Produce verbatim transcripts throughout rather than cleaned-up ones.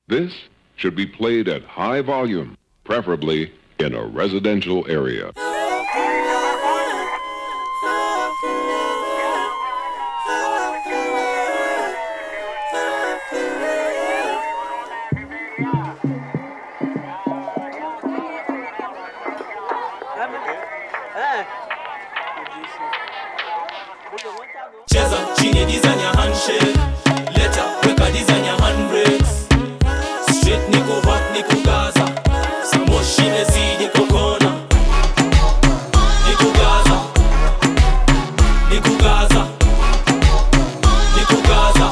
This should be played at high volume, preferably in a residential area. Cheza chini design ya handshake, leta weka design ya handbrakes. Straight niko hot niko Gaza, samoshi mezidi kokona. Niko Gaza, niko Gaza, niko Gaza,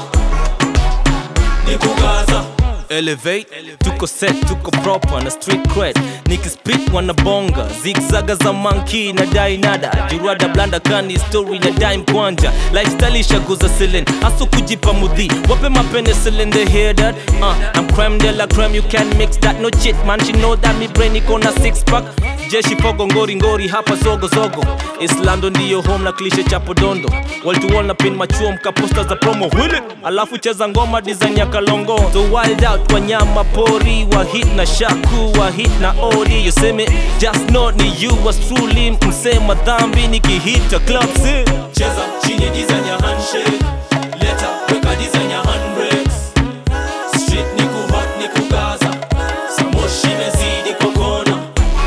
niko Gaza. Elevate, tuko set, tuko proper na street cred. Niki spit wana bonga, zigzaga za monkey na dai nada. Jurada blanda kani story na dime kwanja. Lifestyle ishaguza silin, aso kujipa mudhi. Wape mapene silin, they hear that? Uh, I'm creme de la creme, you can't mix that. No shit man, she know that me brain iko na six pack. Jeshi pogo ngori ngori hapa zogo zogo. Islando ndiyo home na cliche chapo dondo. Wall to wall na pin machuo mka posters za promo. Will it? Alafu cheza ngoma design ya kalongo. So wild out kwa nyama pori. Wa hit na shaku, wa hit na odi. You see me? Just know ni you was truly msema dhambi nikihita club see. Cheza chini design ya handshake, leta weka design ya handbrakes. Street niko hot niko Gaza, samoshi mezidi kokona.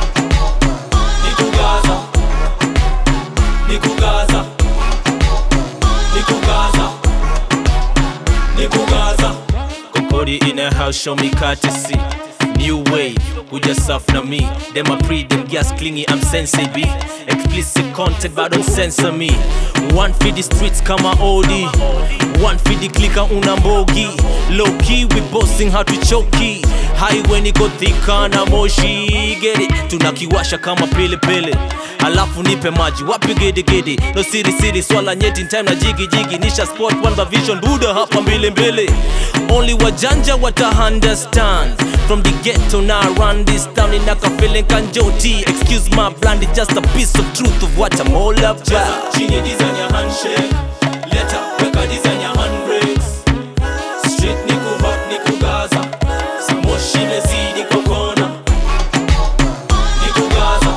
Niko Gaza, niko Gaza, niko Gaza, niko Gaza. Kokori in a house, show me courtesy. New wave, who just soft na me. Them a pre, them gas clingy, I'm sensei B. Explicit content, but don't censor me. One for the streets, kama oldie. One for the clicker, unambogi. Low key, we boasting how to choky. High when it go thika na moshi. Get it, tunakiwasha kama pili pili. Alafu nipe maji, wapi gede gede. No city city, swala nyeti in time na jigi jigi. Nisha sport, one by vision, Buddha hapa mbili mbili. Only wajanja wata understand. From the ghetto now I run this town in like a feeling kanjoti. Excuse my bland, it's just a piece of truth of what I'm all about. Cheza chini design ya handshake, leta weka design ya handbrakes. Street niko hot niko Gaza, samoshi mezidi kokona. Niko Gaza,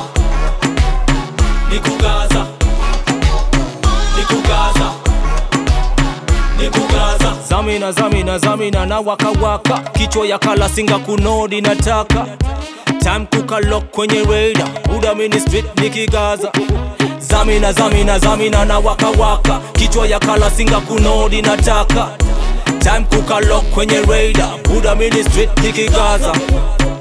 niko Gaza, niko Gaza, niko Gaza. Zamina zamina zamina na waka waka. Kichwa ya kala singa kunodi nataka. Time kuka lock kwenye radar. Buda mini street niki Gaza. Zamina zamina zamina na waka waka. Kichwa ya kala singa kunodi nataka. Time kuka lock kwenye radar. Buda mini street niki Gaza.